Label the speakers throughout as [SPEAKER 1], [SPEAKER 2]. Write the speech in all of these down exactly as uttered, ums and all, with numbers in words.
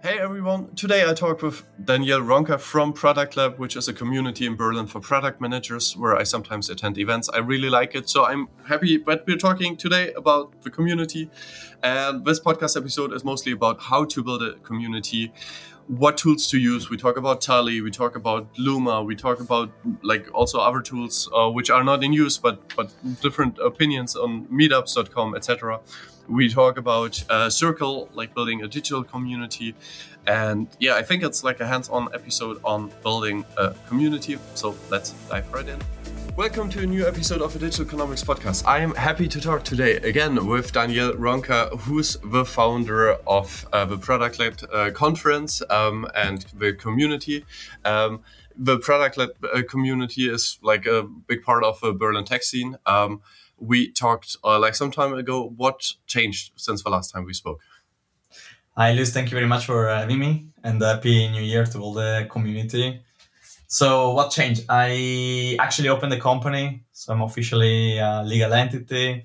[SPEAKER 1] Hey everyone, today I talk with Daniel Ronka from Product Lab, which is a community in Berlin for product managers where I sometimes attend events. I really like it, so I'm happy that we're talking today about the community. And this podcast episode is mostly about how to build a community, what tools to use. We talk about Tally, we talk about Luma, we talk about like also other tools uh, which are not in use, but but different opinions on meetups dot com, et cetera. We talk about uh, Circle, like building a digital community. And yeah, I think it's like a hands-on episode on building a community. So let's dive right in. Welcome to a new episode of the Digital Economics Podcast. I am happy to talk today again with Daniel Ronka, who's the founder of uh, the Product Lab uh, conference um, and the community. Um, the Product Lab uh, community is like a big part of the Berlin tech scene. Um, we talked uh, like some time ago. What changed since the last time we spoke?
[SPEAKER 2] Hi, Liz. Thank you very much for having me, and happy New Year to all the community. So what changed? I actually opened the company, so I'm officially a legal entity.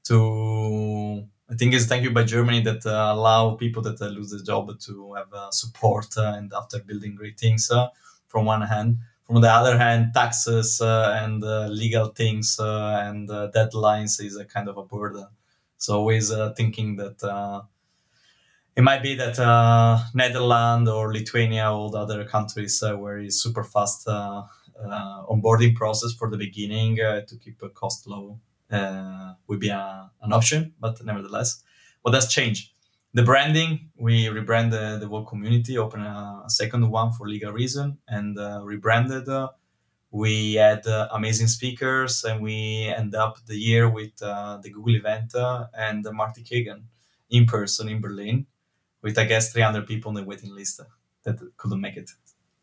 [SPEAKER 2] To I think it's thank you by Germany that uh, allow people that uh, lose their job to have uh, support uh, and after building great things. Uh, from one hand, from the other hand, taxes uh, and uh, legal things uh, and uh, deadlines is a kind of a burden. So always uh, thinking that. Uh, It might be that uh, Netherlands or Lithuania or the other countries uh, where it's super fast uh, uh, onboarding process for the beginning uh, to keep a cost low uh, would be a, an option. But nevertheless, what has changed? The branding, we rebranded the, the whole community, opened a, a second one for legal reason and uh, rebranded. Uh, we had uh, amazing speakers and we end up the year with uh, the Google event uh, and uh, Marty Kagan in person in Berlin, with, I guess, three hundred people on the waiting list that couldn't make it.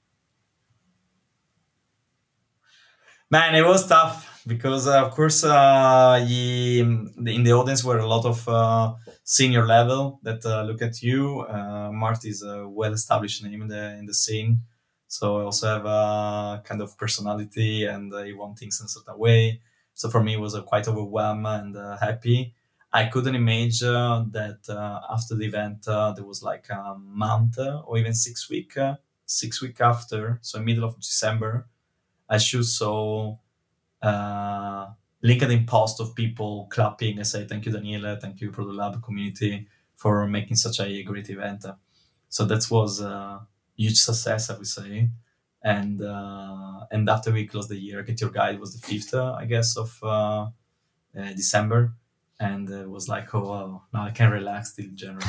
[SPEAKER 2] Man, it was tough because, uh, of course, uh, he, in the audience were a lot of uh, senior level that uh, look at you. Uh, Marty is a well-established name in the in the scene, so I also have a kind of personality and uh, he wants things in a certain way. So for me, it was uh, quite overwhelmed and uh, happy. I couldn't imagine uh, that uh, after the event, uh, there was like a month uh, or even six week, uh, six week after, so middle of December, I should saw uh, LinkedIn post of people clapping and say, thank you, Daniele, thank you for the lab community for making such a great event. So that was a huge success, I would say. And uh, and after we closed the year, Get Your Guide was the fifth, uh, I guess, of uh, uh, December. And it was like, oh, wow, now I can relax till January.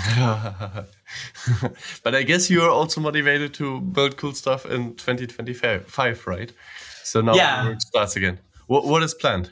[SPEAKER 1] But I guess you are also motivated to build cool stuff in twenty twenty-five, right? So now
[SPEAKER 2] yeah.
[SPEAKER 1] the work starts again. What, what is planned?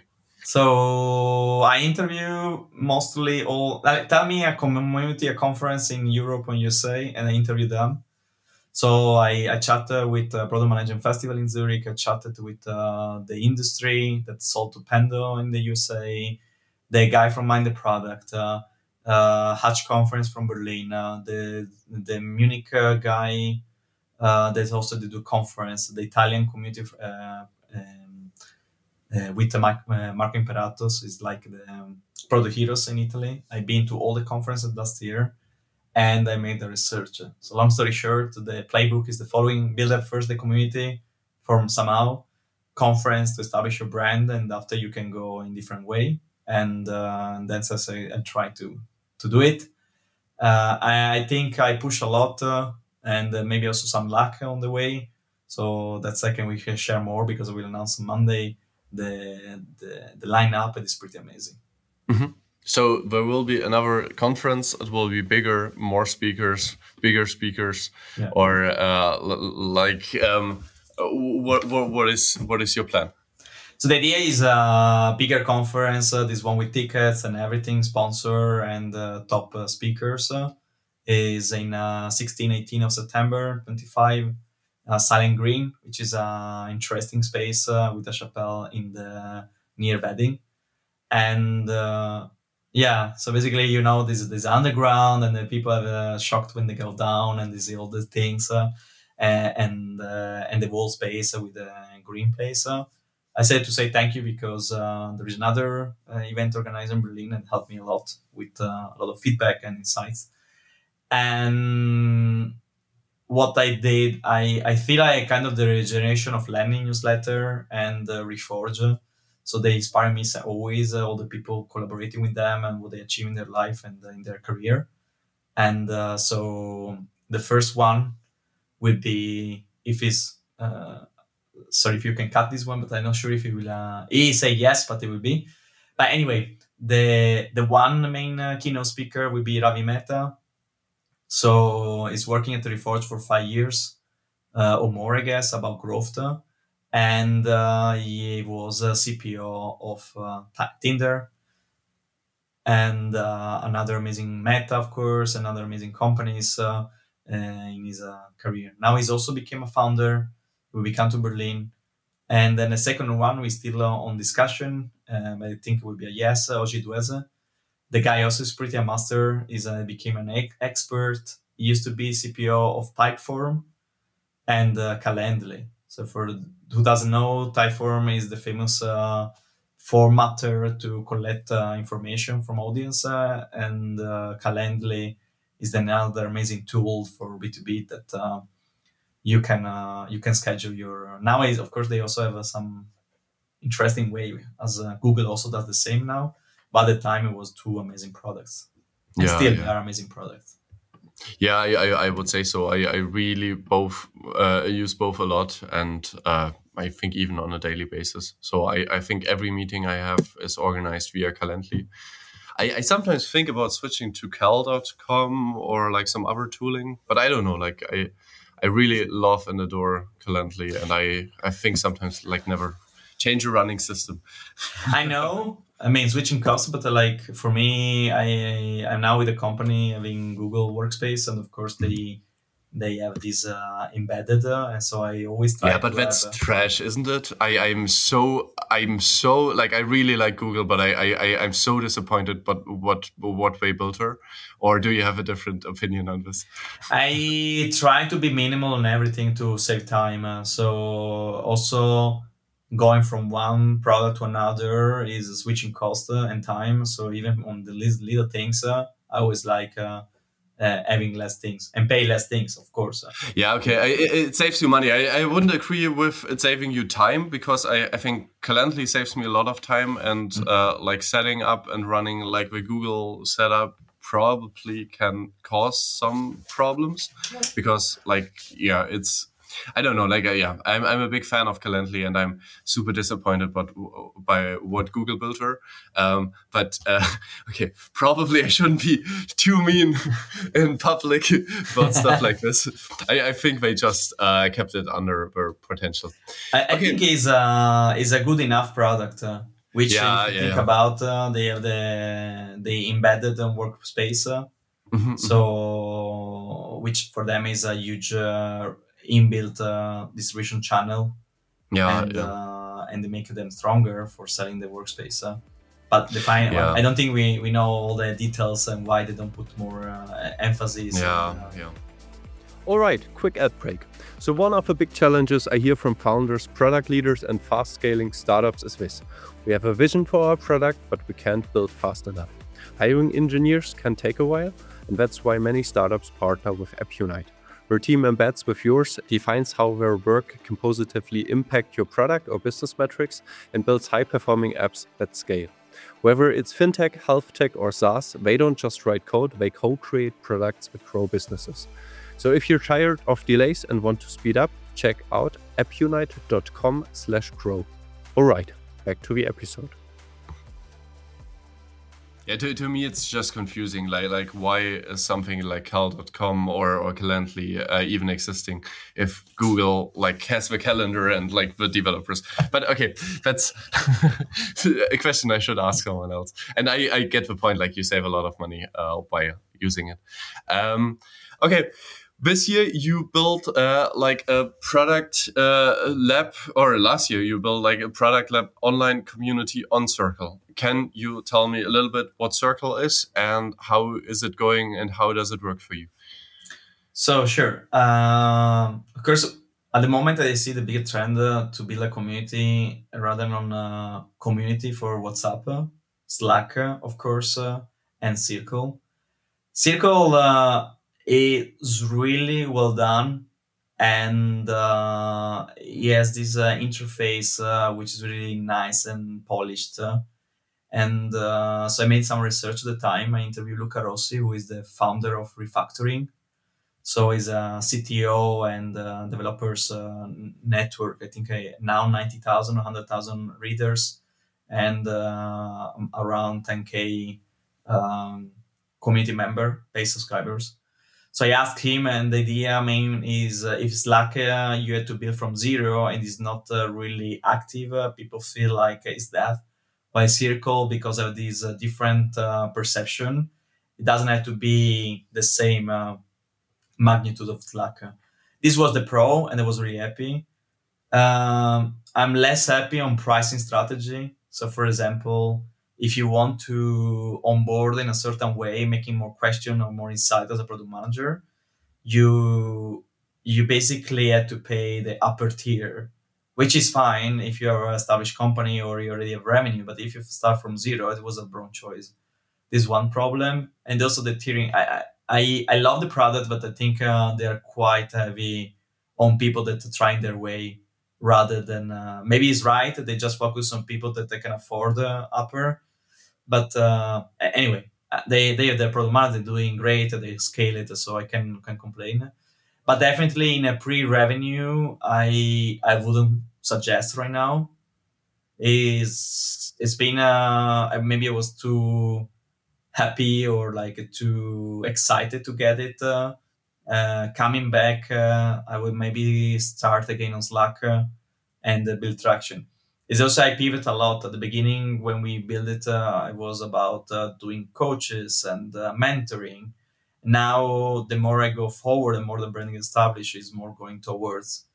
[SPEAKER 2] So I interview mostly all, like, tell me a community, a conference in Europe and U S A, and I interview them. So I, I chatted with uh, Product Management Festival in Zurich. I chatted with uh, the industry that sold to Pendo in the U S A, the guy from Mind the Product, uh, uh, Hatch Conference from Berlin, uh, the the Munich uh, guy uh, that also did the conference, the Italian community uh, um, uh, with uh, Marco Imperatos is like the um, product heroes in Italy. I've been to all the conferences last year and I made the research. So long story short, the playbook is the following: build up first the community from somehow conference to establish your brand, and after you can go in different way. And uh, that's as I, I try to to do it. Uh, I, I think I push a lot uh, and uh, maybe also some luck on the way. So that second we can share more because we'll announce on Monday the the, the lineup. It is pretty amazing.
[SPEAKER 1] Mm-hmm. So there will be another conference. It will be bigger, more speakers, bigger speakers, yeah. or uh, like um, what, what what is what is your plan?
[SPEAKER 2] So the idea is a bigger conference, uh, this one with tickets and everything, sponsor and uh, top uh, speakers, uh, is in uh, sixteen, eighteen of September, twenty-five, uh, Silent Green, which is an interesting space uh, with a chapel in the near Wedding. And uh, yeah, so basically, you know, this is underground and the people are uh, shocked when they go down and they see all the things uh, and uh, and the wall space with the green place. Uh, I said to say thank you because uh, there is another uh, event organizer in Berlin that helped me a lot with uh, a lot of feedback and insights. And what I did, I, I feel like kind of the regeneration of Learning newsletter and uh, Reforge. So they inspire me always, uh, all the people collaborating with them and what they achieve in their life and uh, in their career. And uh, so the first one would be, if it's, uh, sorry if you can cut this one, but I'm not sure if it will, uh, he say yes, but it will be. But anyway, the the one main uh, keynote speaker will be Ravi Mehta. So he's working at Reforge for five years uh, or more, I guess, about growth. And uh, he was a C P O of uh, Tinder, and uh, another amazing Meta, of course, and other amazing companies uh, uh, in his uh, career. Now he's also became a founder. We will come to Berlin. And then the second one, we still uh, on discussion. Um, I think it will be a yes, uh, Oji Dueze. The guy also is pretty a master. He's uh, became an e- expert. He used to be C P O of Typeform and uh, Calendly. So for who doesn't know, Typeform is the famous uh, formatter to collect uh, information from audience, uh, and uh, Calendly is another amazing tool for B two B that uh, you can uh, you can schedule your. Nowadays, of course, they also have uh, some interesting way, as uh, Google also does the same now. But at the time, it was two amazing products, and
[SPEAKER 1] Yeah,
[SPEAKER 2] still
[SPEAKER 1] yeah.
[SPEAKER 2] they are amazing products.
[SPEAKER 1] Yeah, I, I, I would say so. I, I really both uh, use both a lot, and uh, I think even on a daily basis. So I, I think every meeting I have is organized via Calendly. I, I sometimes think about switching to cal dot com or like some other tooling, but I don't know. Like I I really love and adore Calendly, and I, I think sometimes like never change a running system.
[SPEAKER 2] I know. I mean, switching costs, but uh, like for me, I I'm now with a company having Google Workspace, and of course they they have this uh, embedded, uh, and so I always try.
[SPEAKER 1] Yeah, but
[SPEAKER 2] to
[SPEAKER 1] that's
[SPEAKER 2] have, uh,
[SPEAKER 1] trash, isn't it? I I'm so I'm so like I really like Google, but I I I- I'm so disappointed. But what what they built her, or do you have a different opinion on this?
[SPEAKER 2] I try to be minimal on everything to save time. Uh, so also going from one product to another is switching cost uh, and time. So even on the little, little things, uh, I always like uh, uh, having less things and pay less things, of course. Uh.
[SPEAKER 1] Yeah, okay. I, it, it saves you money. I, I wouldn't agree with it saving you time, because I, I think Calendly saves me a lot of time, and mm. uh, like setting up and running like the Google setup probably can cause some problems, because like, yeah, it's, I don't know, like, uh, yeah, I'm I'm a big fan of Calendly, and I'm super disappointed but by what Google built her. Um, but uh, okay, probably I shouldn't be too mean in public about stuff like this. I, I think they just uh, kept it under their potential.
[SPEAKER 2] I, I okay. think it's a is a good enough product. Uh, which
[SPEAKER 1] yeah,
[SPEAKER 2] if you
[SPEAKER 1] yeah,
[SPEAKER 2] think
[SPEAKER 1] yeah.
[SPEAKER 2] about, uh, they have the the embedded workspace. Uh, mm-hmm, so mm-hmm. which for them is a huge. Uh, inbuilt uh, distribution channel,
[SPEAKER 1] yeah,
[SPEAKER 2] and
[SPEAKER 1] yeah.
[SPEAKER 2] Uh, and they make them stronger for selling the workspace. Uh, but the final, yeah. I don't think we, we know all the details and why they don't put more uh, emphasis.
[SPEAKER 1] Yeah,
[SPEAKER 2] and, uh,
[SPEAKER 1] yeah.
[SPEAKER 3] All right, quick ad break. So one of the big challenges I hear from founders, product leaders, and fast-scaling startups is this: we have a vision for our product, but we can't build fast enough. Hiring engineers can take a while, and that's why many startups partner with AppUnite. Their team embeds with yours, defines how their work can positively impact your product or business metrics, and builds high-performing apps that scale. Whether it's fintech, health tech, or SaaS, they don't just write code, they co-create products that grow businesses. So if you're tired of delays and want to speed up, check out appunite.com slash grow. All right, back to the episode.
[SPEAKER 1] Yeah, to, to me, it's just confusing. Like, like why is something like cal dot com or, or Calendly uh, even existing if Google like has the calendar and like the developers? But okay, that's a question I should ask someone else. And I, I get the point. Like, you save a lot of money uh, by using it. Um, okay. This year you built uh, like a product uh, lab, or last year you built like a product lab online community on Circle. Can you tell me a little bit what Circle is and how is it going and how does it work for you?
[SPEAKER 2] So sure. Um, of course, at the moment I see the big trend uh, to build a community rather than a community for WhatsApp, Slack, of course, uh, and Circle. Circle, uh, It's really well done, and uh, he has this uh, interface uh, which is really nice and polished. Uh, and uh, so I made some research at the time. I interviewed Luca Rossi, who is the founder of Refactoring. So he's a C T O and uh, developers uh, network. I think I, now ninety thousand, one hundred thousand readers, and uh, around ten K um, community member, paid subscribers. So I asked him, and the idea, I mean, is uh, if Slack uh, you had to build from zero and is not uh, really active, uh, people feel like it's that. While Circle, because of this uh, different uh, perception, it doesn't have to be the same uh, magnitude of Slack. This was the pro, and I was really happy. Um, I'm less happy on pricing strategy. So, for example, if you want to onboard in a certain way, making more question or more insight as a product manager, you you basically had to pay the upper tier, which is fine if you're an established company or you already have revenue. But if you start from zero, it was a wrong choice. This is one problem, and also the tiering. I I I love the product, but I think uh, they are quite heavy on people that are trying their way, rather than uh, maybe it's right. They just focus on people that they can afford uh, upper. But uh, anyway, they they have their product manager doing great. They scale it, so I can can complain. But definitely in a pre-revenue, I I wouldn't suggest right now. Is it's been uh maybe I was too happy or like too excited to get it. Uh, uh, coming back, uh, I would maybe start again on Slack uh, and uh, build traction. It's also I pivot a lot at the beginning when we build it. Uh, it was about uh, doing coaches and uh, mentoring. Now, the more I go forward, the more the branding established is more going towards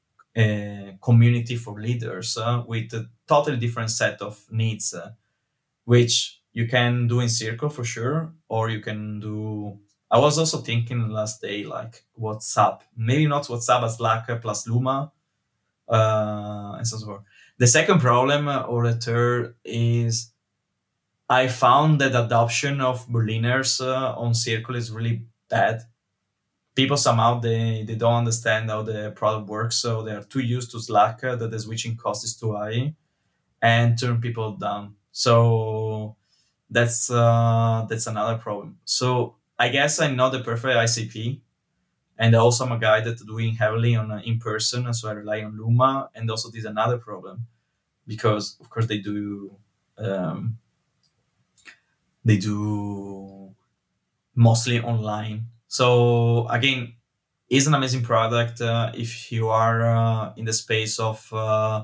[SPEAKER 2] a community for leaders uh, with a totally different set of needs, uh, which you can do in Circle for sure, or you can do. I was also thinking last day like WhatsApp, maybe not WhatsApp, but Slack plus Luma, uh, and so on. The second problem, uh, or the third, is I found that adoption of Berliners uh, on Circle is really bad. People somehow they, they don't understand how the product works, so they are too used to Slack uh, that the switching cost is too high, and turn people down. So that's uh, that's another problem. So I guess I'm not the perfect I C P, and also I'm a guy that's doing heavily on uh, in person, so I rely on Luma. And also there's another problem because of course they do um, they do mostly online. So again, it's an amazing product uh, if you are uh, in the space of uh,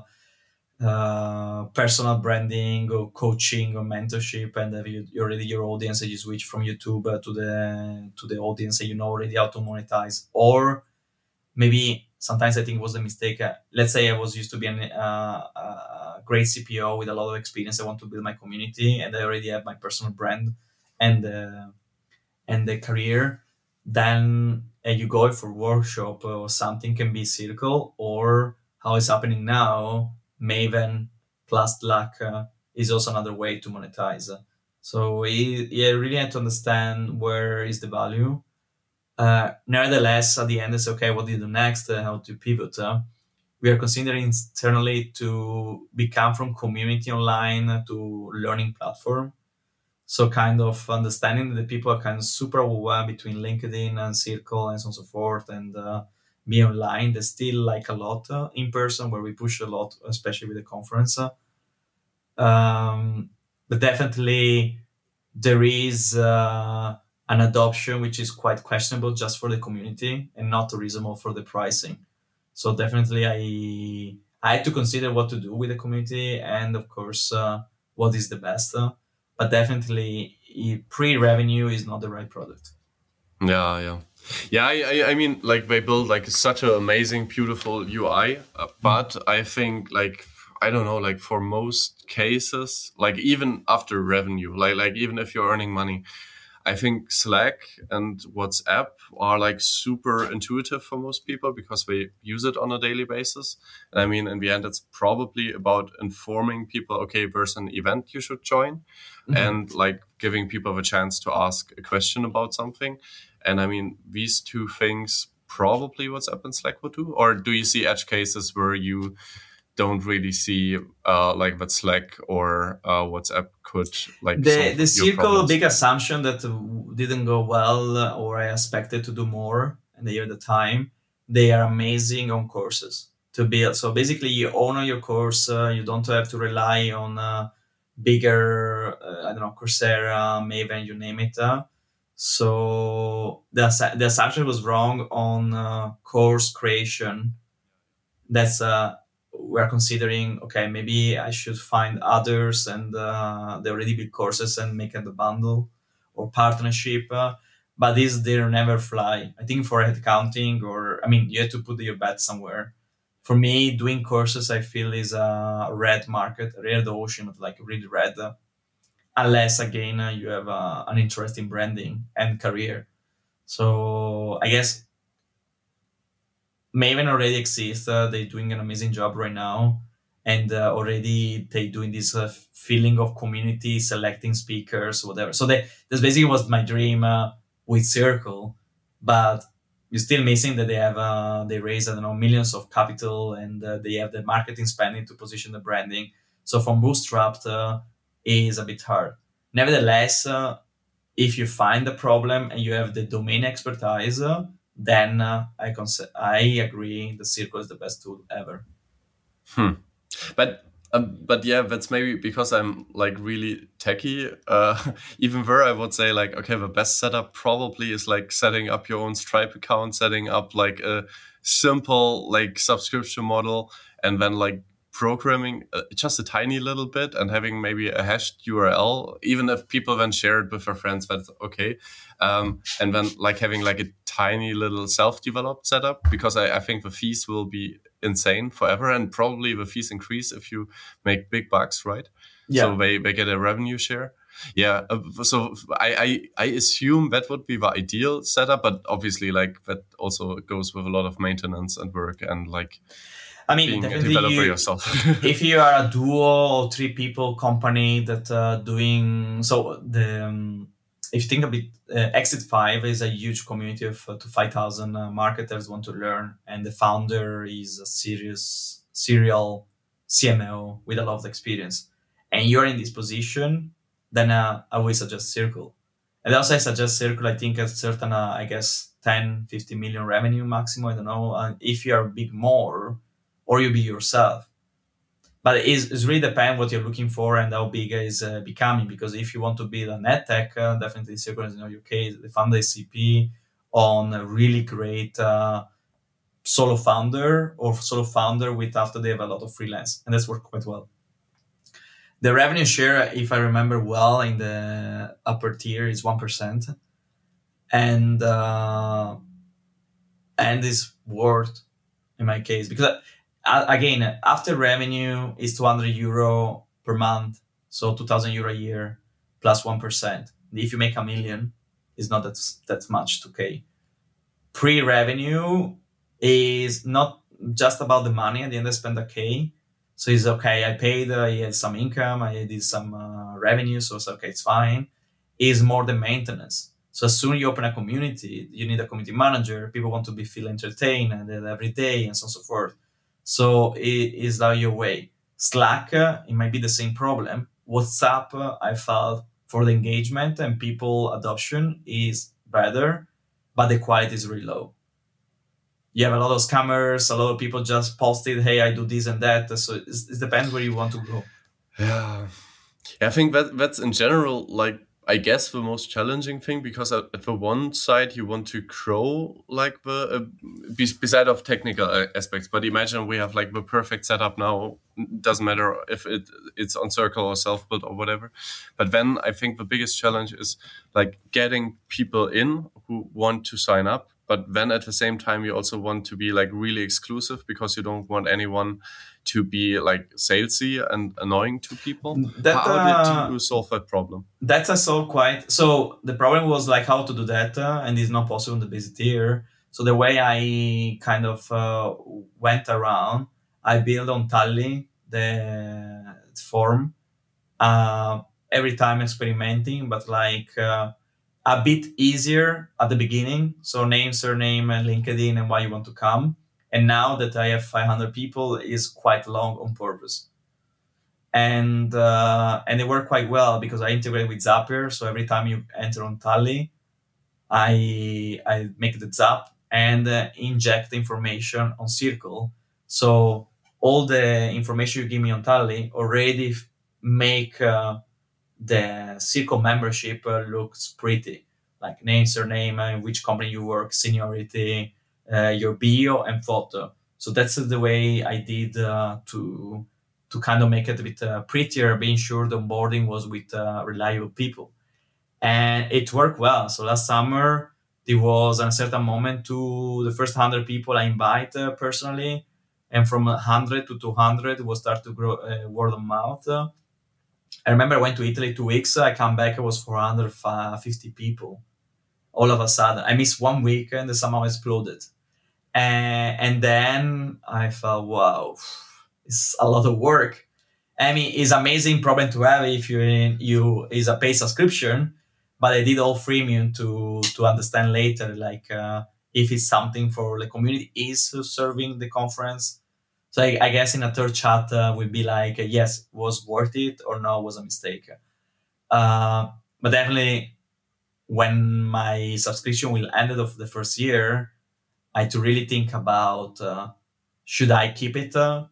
[SPEAKER 2] uh, personal branding or coaching or mentorship, and have you already your audience and you switch from YouTube uh, to the to the audience and you know already how to monetize. Or maybe sometimes I think it was a mistake. Uh, let's say I was used to be an, uh, a great C P O with a lot of experience. I want to build my community, and I already have my personal brand and uh, and the career. Then uh, you go for workshop or something, can be Circle, or how it's happening now, Maven plus Slack uh, is also another way to monetize. So you yeah, really have to understand where is the value. Uh, nevertheless, at the end, it's okay, what do you do next? Uh, how to pivot? Uh, we are considering internally to become from community online to learning platform. So kind of understanding that people are kind of super overwhelmed between LinkedIn and Circle and so on and so forth, and uh, be online. They still like a lot uh, in person, where we push a lot, especially with the conference. Um, but definitely there is uh, an adoption which is quite questionable just for the community and not reasonable for the pricing. So definitely I I had to consider what to do with the community, and of course uh, what is the best. Uh, but definitely pre-revenue is not the right product.
[SPEAKER 1] Yeah, yeah. Yeah, I, I mean, like they build like such an amazing, beautiful U I, uh, but mm-hmm. I think like, I don't know, like for most cases, like even after revenue, like like even if you're earning money, I think Slack and WhatsApp are like super intuitive for most people because they use it on a daily basis. And I mean, in the end, it's probably about informing people, okay, there's an event you should join, mm-hmm. and like giving people the chance to ask a question about something. And I mean, these two things probably WhatsApp and Slack would do. Or do you see edge cases where you don't really see uh, like that Slack or uh, WhatsApp could like
[SPEAKER 2] the
[SPEAKER 1] solve
[SPEAKER 2] the
[SPEAKER 1] your
[SPEAKER 2] circle
[SPEAKER 1] problems?
[SPEAKER 2] big assumption that didn't go well, uh, or I expected to do more, and they are the time. They are amazing on courses to build. So basically, you own your course. Uh, you don't have to rely on uh, bigger, uh, I don't know, Coursera, Maven, you name it. Uh, so the the assumption was wrong on uh, course creation. That's uh, we're considering. Okay, maybe I should find others and uh, they already build courses and make it a bundle or partnership. Uh, but these they never fly. I think for headcounting, or I mean, you have to put your bet somewhere. For me, doing courses, I feel is a red market, a red ocean of like really red. Uh, unless again uh, you have uh, an interesting branding and career. So I guess Maven already exists. Uh, they're doing an amazing job right now, and uh, already they doing this uh, feeling of community, selecting speakers, whatever. So they, that's basically was my dream uh, with Circle, but you're still missing that they have uh, they raise I don't know millions of capital, and uh, they have the marketing spending to position the branding. So from bootstrapped uh, is a bit hard. Nevertheless, uh, if you find the problem and you have the domain expertise, uh, then uh, I cons- I agree the Circle is the best tool ever.
[SPEAKER 1] Hmm. But um, but yeah, that's maybe because I'm like really techy. Uh, even there, I would say like, okay, the best setup probably is like setting up your own Stripe account, setting up like a simple like subscription model, and then like programming uh, just a tiny little bit and having maybe a hashed U R L, even if people then share it with their friends, that's okay. Um, and then like having like a tiny little self-developed setup, because I, I think the fees will be insane forever, and probably the fees increase if you make big bucks, right?
[SPEAKER 2] Yeah.
[SPEAKER 1] So they, they get a revenue share. Yeah. Uh, so I, I I assume that would be the ideal setup, but obviously like that also goes with a lot of maintenance and work and like
[SPEAKER 2] I mean,
[SPEAKER 1] being a
[SPEAKER 2] definitely
[SPEAKER 1] developer
[SPEAKER 2] you,
[SPEAKER 1] yourself.
[SPEAKER 2] if you are a duo or three people company that uh, doing so, the um, if you think a bit, uh, Exit five is a huge community of uh, to five thousand uh, marketers want to learn, and the founder is a serious serial C M O with a lot of experience, and you're in this position, then uh, I would suggest Circle. And also I suggest Circle. I think at certain, uh, I guess ten, fifty million revenue maximum. I don't know. And if you are big more, or you be yourself. But it is, it's really depend what you're looking for and how big is uh, becoming. Because if you want to build a net tech, uh, definitely Circle is in the U K. They found a C P on a really great uh, solo founder or solo founder with after they have a lot of freelance, and that's worked quite well. The revenue share, if I remember well, in the upper tier is one percent, and uh, and is worth in my case because. Uh, again, after revenue is two hundred euro per month, so two thousand euro a year plus one percent. If you make a million, it's not that that much, two K. Pre-revenue is not just about the money. At the end, I spend a K. So it's okay, I paid, uh, I had some income, I did some uh, revenue, so it's okay, it's fine. It's more the maintenance. So as soon as you open a community, you need a community manager. People want to be feel entertained and every day and so on and so forth. So it is like your way. Slack, uh, it might be the same problem. WhatsApp, uh, I felt for the engagement and people adoption is better, but the quality is really low. You have a lot of scammers, a lot of people just posted, hey, I do this and that. So it's, it depends where you want to go.
[SPEAKER 1] Yeah. I think that that's in general, like, I guess the most challenging thing, because at, at the one side you want to grow like the uh, beside of technical aspects. But imagine we have like the perfect setup now. Doesn't matter if it it's on Circle or self built or whatever. But then I think the biggest challenge is like getting people in who want to sign up. But then at the same time you also want to be like really exclusive, because you don't want anyone to be like salesy and annoying to people.
[SPEAKER 2] That,
[SPEAKER 1] how
[SPEAKER 2] uh,
[SPEAKER 1] did you solve that problem?
[SPEAKER 2] That's a so quite. So the problem was like how to do that, uh, and it's not possible in the basic tier. So the way I kind of uh, went around, I built on Tally the form, uh, every time experimenting, but like uh, a bit easier at the beginning. So name, surname, and LinkedIn, and why you want to come. And now that I have five hundred people, is quite long on purpose. And uh, and it worked quite well because I integrate with Zapier. So every time you enter on Tally, I I make the Zap and uh, inject information on Circle. So all the information you give me on Tally already f- make uh, the Circle membership uh, looks pretty, like name, surname, uh, which company you work, seniority, uh, your bio, and photo. So that's the way I did uh, to to kind of make it a bit uh, prettier, being sure the onboarding was with uh, reliable people. And it worked well. So last summer, there was a certain moment to the first one hundred people I invite uh, personally. And from one hundred to two hundred, it will start to grow uh, word of mouth. Uh, I remember I went to Italy two weeks. I come back, it was four hundred fifty people. All of a sudden, I missed one week and somehow exploded. And, and then I thought, wow, it's a lot of work. I mean, it's amazing problem to have if you you is a paid subscription, but I did all freemium to to understand later, like uh, if it's something for the community is serving the conference. So I, I guess in a third chat uh, would be like, uh, yes, was worth it or no, was a mistake. Uh, but definitely, when my subscription will end of the first year, I had to really think about uh, should I keep it. Uh,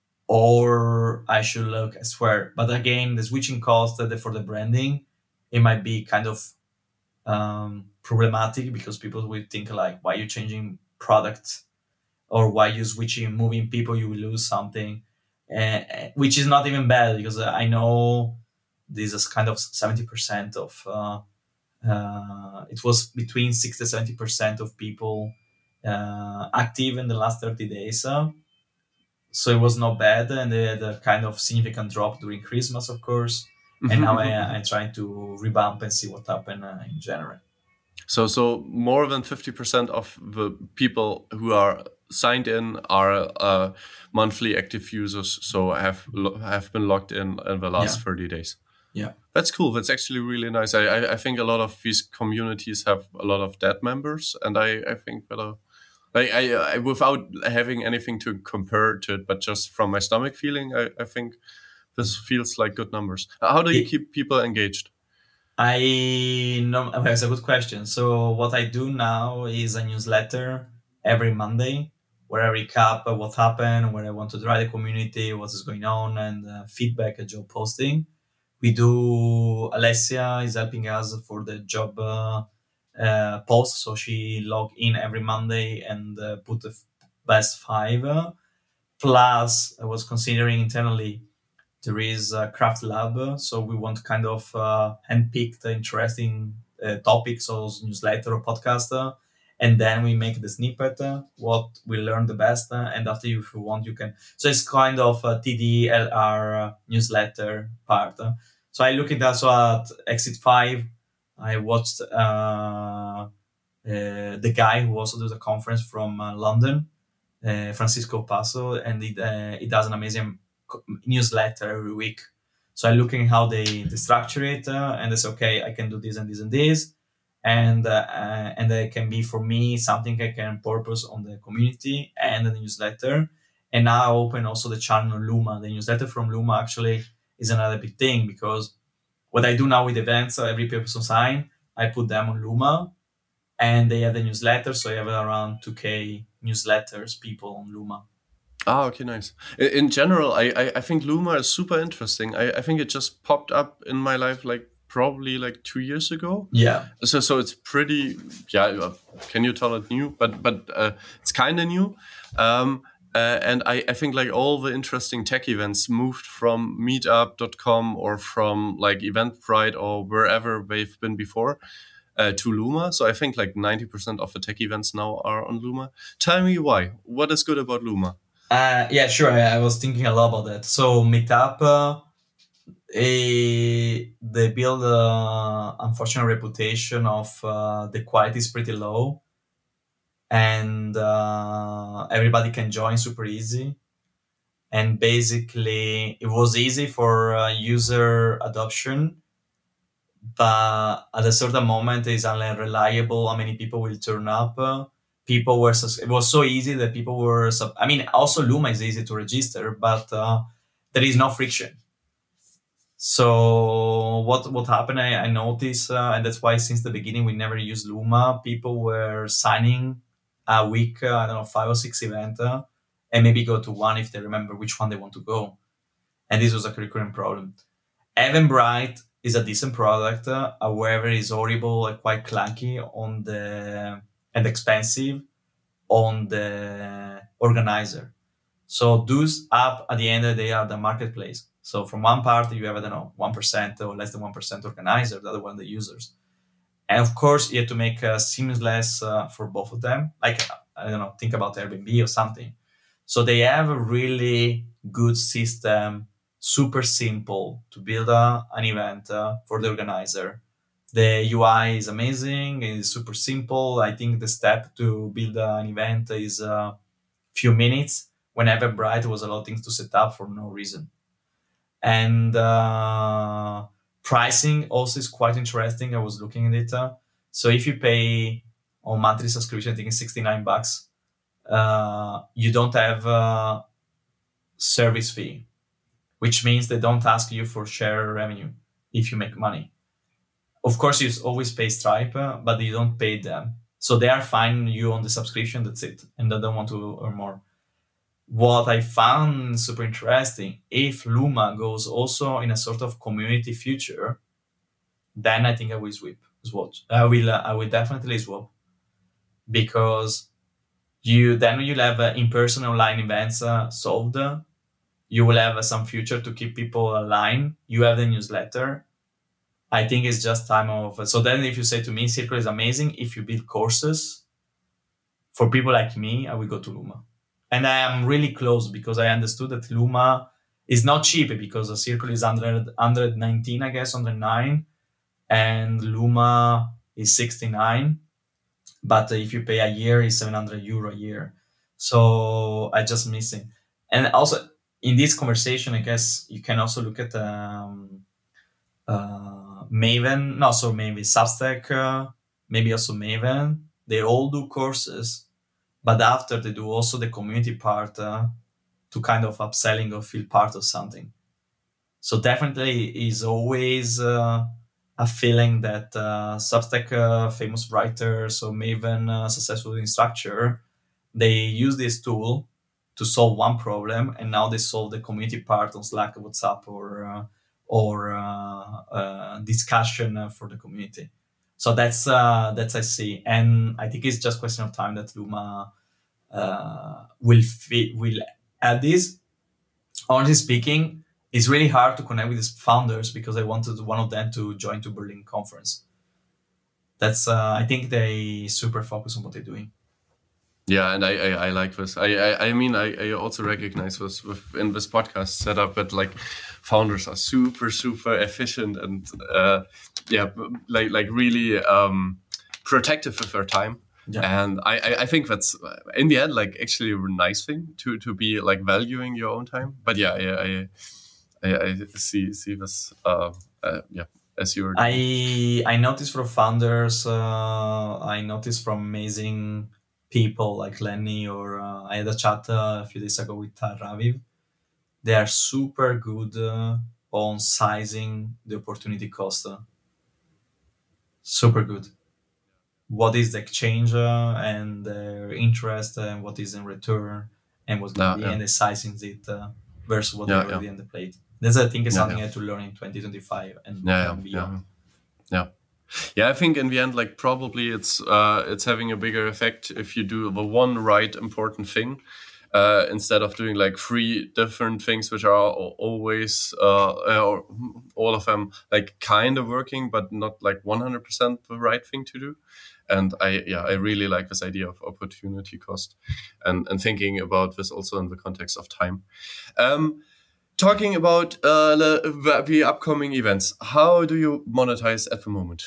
[SPEAKER 2] or I should look elsewhere. But again, the switching cost uh, for the branding, it might be kind of um, problematic because people will think like, why are you changing product? Or why you switching, moving people, you will lose something, uh, which is not even bad because I know this is kind of seventy percent of, uh, uh, it was between sixty to seventy percent of people uh, active in the last thirty days. Uh, So it was not bad, and they had a kind of significant drop during Christmas, of course. And now I, I'm trying to revamp and see what happened uh, in January.
[SPEAKER 1] So, so more than fifty percent of the people who are signed in are uh, monthly active users. So have lo- have been logged in in the last
[SPEAKER 2] Yeah.
[SPEAKER 1] thirty days.
[SPEAKER 2] Yeah,
[SPEAKER 1] that's cool. That's actually really nice. I, I I think a lot of these communities have a lot of dead members, and I I think that. Uh, Like I, I, without having anything to compare to it, but just from my stomach feeling, I, I think this feels like good numbers. How do you
[SPEAKER 2] It-
[SPEAKER 1] keep people engaged?
[SPEAKER 2] I know that's a good question. So what I do now is a newsletter every Monday where I recap what happened, where I want to drive the community, what is going on, and uh, feedback and job posting. We do, Alessia is helping us for the job uh, uh, post. So she log in every Monday and uh, put the f- best five. Uh, plus, I was considering internally, there is a craft lab. So we want to kind of uh, handpick the interesting uh, topics or newsletter or podcast. Uh, and then we make the snippet, uh, what we learned the best. Uh, and after, if you want, you can. So it's kind of a T D L R uh, newsletter part. Uh. So I look at also at Exit five. I watched uh, uh, the guy who also does a conference from uh, London, uh, Francisco Paso, and it, uh, it does an amazing newsletter every week. So I'm looking how they, they structure it, uh, and it's okay. I can do this and this and this, and uh, uh, and it can be for me something I can purpose on the community and the newsletter. And now I open also the channel Luma. The newsletter from Luma actually is another big thing because what I do now with events, uh, every person sign, I put them on Luma, and they have the newsletter. So I have around two K newsletters, people on Luma.
[SPEAKER 1] Ah, okay, nice. In, in general, I, I I think Luma is super interesting. I, I think it just popped up in my life like probably like two years ago.
[SPEAKER 2] Yeah.
[SPEAKER 1] So so it's pretty. Yeah. uh, Can you tell it new? But but uh, it's kind of new. Um, uh, and I, I think like all the interesting tech events moved from meetup dot com or from like Eventbrite or wherever they've been before. Uh, to Luma. So I think like ninety percent of the tech events now are on Luma. Tell me why. What is good about Luma?
[SPEAKER 2] Uh, yeah, sure. I, I was thinking a lot about that. So Meetup, uh, a, they build an unfortunate reputation of uh, the quality is pretty low, and uh, everybody can join super easy. And basically, it was easy for uh, user adoption, but at a certain moment it's unreliable how many people will turn up. Uh, people were, it was so easy that people were, I mean, also Luma is easy to register, but uh, there is no friction. So what what happened, I, I noticed, uh, and that's why since the beginning we never used Luma. People were signing a week, uh, I don't know, five or six events, uh, and maybe go to one if they remember which one they want to go. And this was a recurring problem. Eventbrite is a decent product, uh, however, it's horrible and quite clunky on the and expensive on the organizer. So those apps at the end of the day are the marketplace. So from one part you have, I don't know, one percent or less than one percent organizer, the other one the users. And of course you have to make uh, seamless uh, for both of them. Like, I don't know, think about Airbnb or something. So they have a really good system, super simple to build a, an event uh, for the organizer. The U I is amazing, it's super simple. I think the step to build an event is a few minutes. When Eventbrite was a lot of things to set up for no reason. And uh, pricing also is quite interesting. I was looking at it. Uh, so if you pay on monthly subscription, I think it's sixty-nine bucks, uh, you don't have a service fee, which means they don't ask you for share revenue if you make money. Of course, you always pay Stripe, uh, but you don't pay them. So they are fine you on the subscription, that's it. And they don't want to earn more. What I found super interesting, if Luma goes also in a sort of community future, then I think I will swap. swap. I will, uh, I will definitely swap, because you then you'll have uh, in-person online events uh, solved. You will have uh, some future to keep people aligned. You have the newsletter. I think it's just time of. So then, if you say to me, Circle is amazing. If you build courses for people like me, I will go to Luma. And I am really close because I understood that Luma is not cheap, because the Circle is one hundred, one hundred nineteen, I guess, one hundred nine, and Luma is sixty-nine. But if you pay a year, it's seven hundred euro a year. So I just missing. And also in this conversation, I guess you can also look at um, uh, Maven, no, so maybe Substack, uh, maybe also Maven. They all do courses. But after they do also the community part uh, to kind of upselling or feel part of something. So definitely is always uh, a feeling that uh, Substack uh, famous writers or Maven uh, successful instructor, they use this tool to solve one problem, and now they solve the community part on Slack, WhatsApp, or uh, or uh, uh, discussion uh, for the community. So that's uh, that's I see, and I think it's just a question of time that Luma uh, will fit, will add this. Honestly speaking, it's really hard to connect with these founders because I wanted one of them to join to Berlin conference. That's uh, I think they super focus on what they're doing.
[SPEAKER 1] Yeah, and I, I, I like this. I I, I mean I, I also recognize this in this podcast setup that like founders are super super efficient and uh, yeah like like really um, protective of their time. Yeah. And I, I think that's in the end like actually a nice thing to, to be like valuing your own time. But yeah, I I, I see see this uh, uh, yeah as you're.
[SPEAKER 2] I I noticed from founders. Uh, I noticed from amazing people like Lenny, or uh, I had a chat uh, a few days ago with uh, Raviv. They are super good uh, on sizing the opportunity cost. Uh, super good. What is the exchange uh, and their interest, and what is in return, and what's going to yeah, be, yeah. and the sizing it uh, versus what yeah, they already yeah. on the plate. That's I think is yeah, something yeah. I had to learn in twenty twenty-five and
[SPEAKER 1] yeah,
[SPEAKER 2] beyond.
[SPEAKER 1] Yeah. yeah. Yeah, I think in the end, like probably it's uh, it's having a bigger effect if you do the one right important thing uh, instead of doing like three different things which are always uh, or all of them like kind of working but not like one hundred percent the right thing to do. And I yeah I really like this idea of opportunity cost and and thinking about this also in the context of time. Um, Talking about uh, the, the upcoming events, how do you monetize at the moment?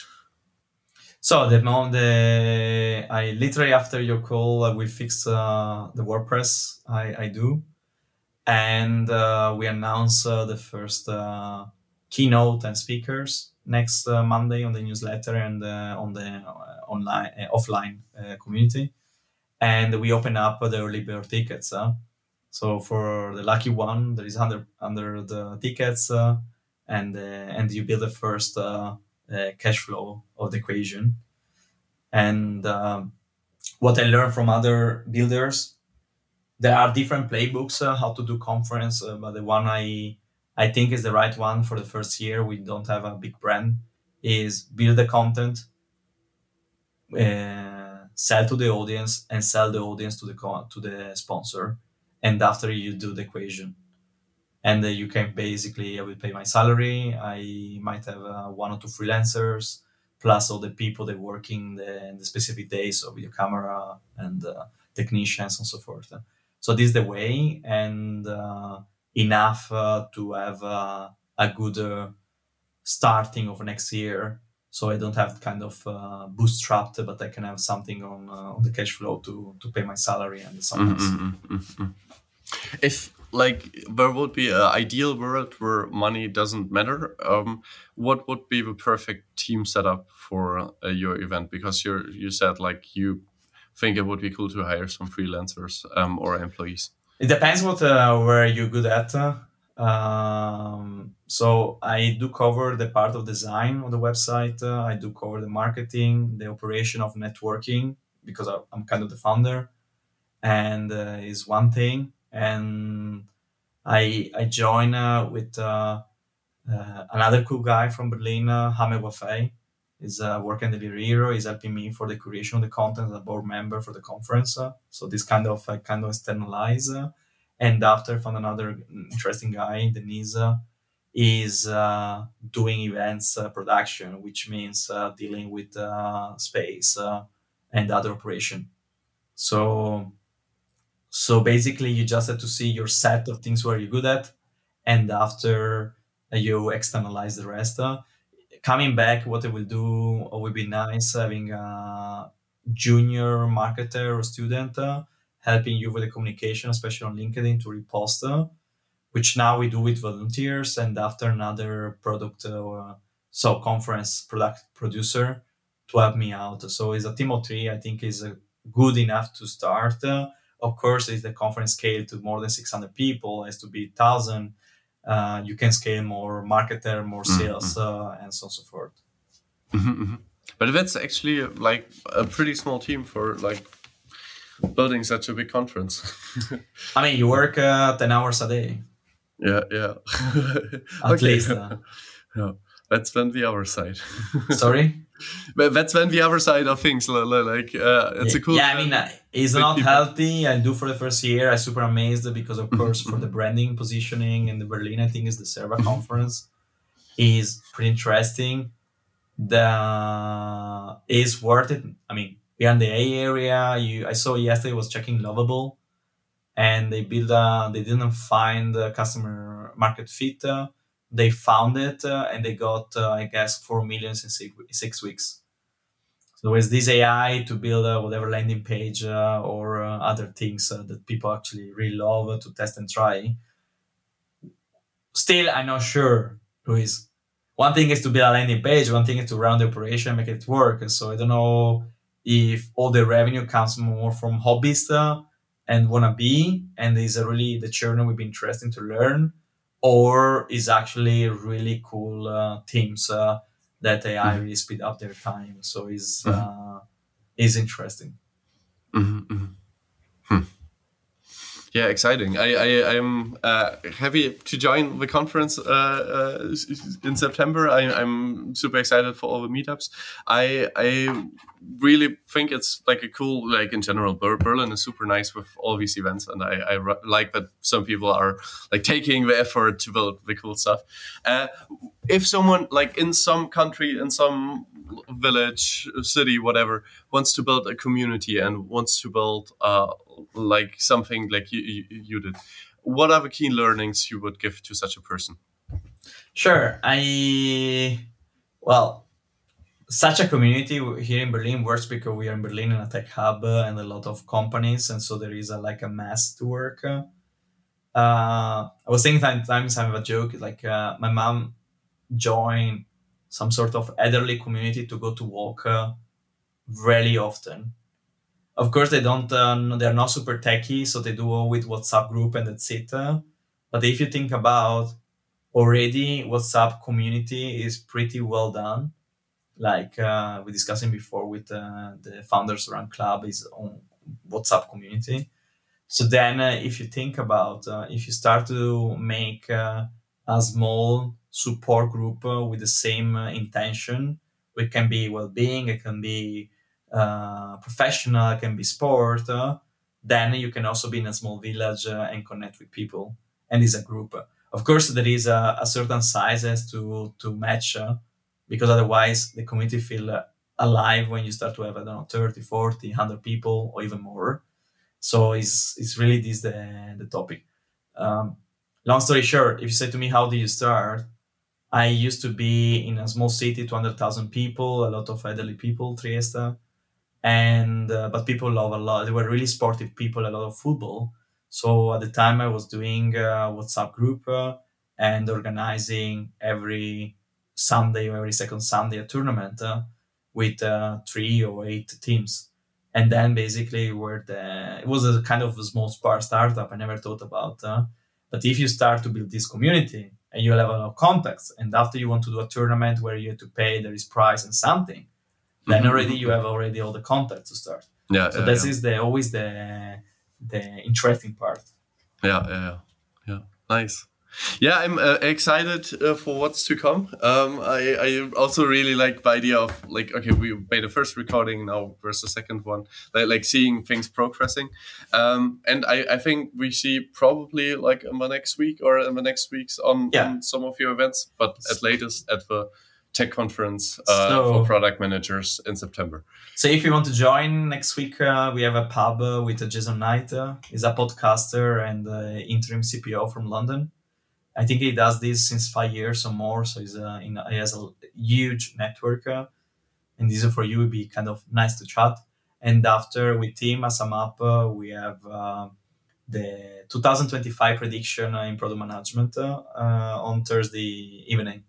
[SPEAKER 2] So the moment the, I literally after your call, uh, we fix uh, the WordPress. I, I do, and uh, we announce uh, the first uh, keynote and speakers next uh, Monday on the newsletter and uh, on the uh, online uh, offline uh, community. And we open up the early bird tickets. Uh. So for the lucky one, there is under under the tickets, uh, and uh, and you build the first uh, uh, cash flow of the equation. And um, what I learned from other builders, there are different playbooks uh, how to do conference, uh, but the one I I think is the right one for the first year. We don't have a big brand. Is build the content, uh, sell to the audience, and sell the audience to the co- to the sponsor. And after you do the equation, and uh, you can basically, I will pay my salary. I might have uh, one or two freelancers, plus all the people that working the, the specific days, so video camera and uh, technicians and so forth. So this is the way, and uh, enough uh, to have uh, a good uh, starting of next year. So I don't have kind of uh, bootstrapped, but I can have something on uh, on the cash flow to to pay my salary and something else.
[SPEAKER 1] Mm-hmm, mm-hmm. If like there would be an ideal world where money doesn't matter, um, what would be the perfect team setup for uh, your event? Because you you said like you think it would be cool to hire some freelancers um, or employees.
[SPEAKER 2] It depends what uh, where you're good at. Um, so I do cover the part of design on the website. Uh, I do cover the marketing, the operation of networking, because I, I'm kind of the founder, and uh, is one thing. And I I join uh, with uh, uh, another cool guy from Berlin, uh, Hame Wafei. He's uh, working at Delivery Hero. He's helping me for the creation of the content as a board member for the conference. Uh, so this kind of uh, kind of externalize. Uh, and after I found another interesting guy, Denise, uh, is uh, doing events uh, production, which means uh, dealing with uh, space uh, and other operation. So. So basically, you just have to see your set of things where you're good at, and after uh, you externalize the rest. Uh, coming back, what I will do uh, would be nice having a junior marketer or student uh, helping you with the communication, especially on LinkedIn, to repost, uh, which now we do with volunteers, and after another product, uh, so conference product producer to help me out. So it's a team of three. I think is uh, good enough to start. Uh, Of course, if the conference scale to more than six hundred people, has to be one thousand, uh, you can scale more marketer, more sales, mm-hmm. uh, and so on and so forth.
[SPEAKER 1] Mm-hmm, mm-hmm. But that's actually like a pretty small team for like building such a big conference.
[SPEAKER 2] I mean, you work uh, ten hours a day.
[SPEAKER 1] Yeah, yeah.
[SPEAKER 2] At okay. least. Uh,
[SPEAKER 1] yeah. That's then the other side.
[SPEAKER 2] Sorry?
[SPEAKER 1] But that's then the other side of things. Like, uh, it's
[SPEAKER 2] yeah,
[SPEAKER 1] a cool.
[SPEAKER 2] Yeah, I mean, uh, it's not people. healthy. I do for the first year. I'm super amazed because, of course, for the branding positioning in the Berlin, I think is the Serva conference is pretty interesting. The is worth it. I mean, we're in the A area. You, I saw yesterday was checking Lovable, and they build. A, they didn't find the customer market fit. Uh, They found it uh, and they got, uh, I guess, four million in six, six weeks. So it's this A I to build uh, whatever landing page uh, or uh, other things uh, that people actually really love uh, to test and try. Still, I'm not sure, Luis. One thing is to build a landing page. One thing is to run the operation and make it work. So I don't know if all the revenue comes more from hobbyists uh, and wanna be, and is really the journey would be interesting to learn, or is actually really cool uh, teams uh, that A I mm-hmm. really speed up their time. So is mm-hmm. uh, is interesting.
[SPEAKER 1] Mm-hmm, mm-hmm. Hmm. Yeah, exciting. I I am uh, happy to join the conference uh, uh, in September. I, I'm super excited for all the meetups. I I really think it's like a cool, like in general, Berlin is super nice with all these events, and I, I like that some people are like taking the effort to build the cool stuff. Uh, if someone like in some country, in some village, city, whatever, wants to build a community and wants to build uh, like something like you, you, you did, what are the key learnings you would give to such a person?
[SPEAKER 2] Sure. I, well, such a community here in Berlin works because we are in Berlin in a tech hub uh, and a lot of companies. And so there is a, like a mass to work. Uh, I was saying sometimes I have a joke, like uh, my mom join some sort of elderly community to go to walk uh, really often. Of course, they don't. Uh, they're not super techy, so they do all with WhatsApp group and that's it. Uh, but if you think about already, WhatsApp community is pretty well done. Like uh, we discussing before with uh, the Founders Run Club is on WhatsApp community. So then, uh, if you think about, uh, if you start to make uh, a small support group uh, with the same uh, intention, it can be well-being, it can be uh, professional, it can be sport, uh, then you can also be in a small village uh, and connect with people. And it's a group. Of course, there is a, a certain sizes to, to match, uh, because otherwise the community feel uh, alive when you start to have, I don't know, thirty, forty, one hundred people or even more. So it's it's really this the, the topic. Um, long story short, if you say to me, how do you start? I used to be in a small city, two hundred thousand people, a lot of elderly people, Trieste. And, uh, but people love a lot. They were really sportive people, a lot of football. So at the time I was doing a WhatsApp group uh, and organizing every Sunday or every second Sunday a tournament uh, with uh, three or eight teams. And then basically where the, it was a kind of a small startup I never thought about. Uh, but if you start to build this community and you have a lot of contacts, and after you want to do a tournament where you have to pay, there is prize and something, then already you have already all the contacts to start.
[SPEAKER 1] Yeah.
[SPEAKER 2] So
[SPEAKER 1] yeah,
[SPEAKER 2] this
[SPEAKER 1] yeah.
[SPEAKER 2] is the always the the interesting part.
[SPEAKER 1] Yeah, yeah, yeah, yeah. Nice. Yeah, I'm uh, excited uh, for what's to come. Um, I, I also really like the idea of like, okay, we made the first recording, now where's the second one? Like, like seeing things progressing. Um, and I, I think we see probably like in the next week or in the next weeks on,
[SPEAKER 2] Yeah.
[SPEAKER 1] on some of your events, but at latest at the tech conference uh,
[SPEAKER 2] So-
[SPEAKER 1] for product managers in September.
[SPEAKER 2] So if you want to join next week, uh, we have a pub uh, with uh, Jason Knight. Uh, he's a podcaster and uh, interim C P O from London. I think he does this since five years or more. So he's uh, in, he has a huge network. Uh, and this for you would be kind of nice to chat. And after with him as a map, uh, we have uh, the two thousand twenty-five prediction uh, in product management uh, uh, on Thursday evening.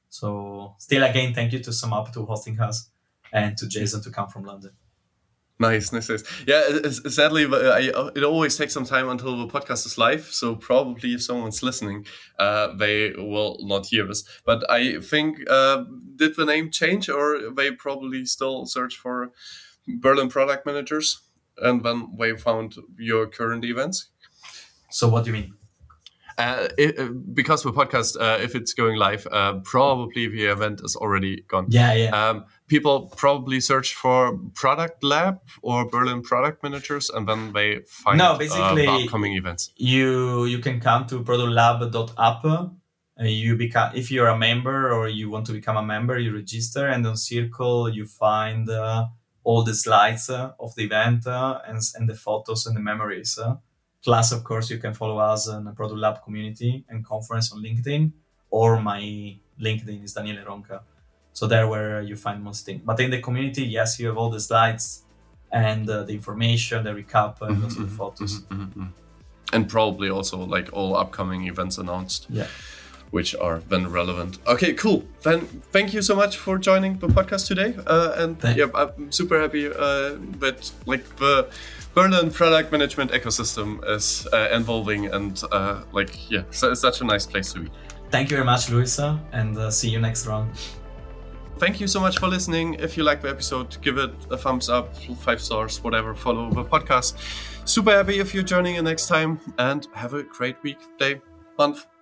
[SPEAKER 2] So still again, thank you to SumUp to hosting us and to Jason to come from London.
[SPEAKER 1] Nice, nice, nice. Yeah, it- it's- sadly, I, it always takes some time until the podcast is live. So probably if someone's listening, uh, they will not hear this. But I think, uh, did the name change, or they probably still search for Berlin product managers and then they found your current events?
[SPEAKER 2] So what do you mean?
[SPEAKER 1] Uh, it, uh, because the podcast, uh, if it's going live, uh, probably the event is already gone.
[SPEAKER 2] Yeah, yeah.
[SPEAKER 1] Um, people probably search for Product Lab or Berlin Product Managers, and then they find
[SPEAKER 2] No,
[SPEAKER 1] uh,
[SPEAKER 2] basically-
[SPEAKER 1] the upcoming events.
[SPEAKER 2] you you can come to product lab dot app. Uh, you become if you're a member or you want to become a member, you register, and on Circle you find uh, all the slides uh, of the event uh, and and the photos and the memories. Uh. Plus, of course, you can follow us in the Product Lab community and conference on LinkedIn, or my LinkedIn is Daniele Ronca. So there where you find most things. But in the community, yes, you have all the slides and uh, the information, the recap, and also the photos.
[SPEAKER 1] Mhm, mhm. And probably also like all upcoming events announced,
[SPEAKER 2] Yeah.
[SPEAKER 1] which are then relevant. Okay, cool. Then thank you so much for joining the podcast today. Uh, and
[SPEAKER 2] Thank-
[SPEAKER 1] yeah, I'm super happy uh, that like the Berlin product management ecosystem is uh, evolving and uh, like yeah, so it's such a nice place to be.
[SPEAKER 2] Thank you very much, Luisa, and uh, see you next round.
[SPEAKER 1] Thank you so much for listening. If you like the episode, give it a thumbs up, five stars, whatever. Follow the podcast. Super happy if you're joining in next time, and have a great week, day, month.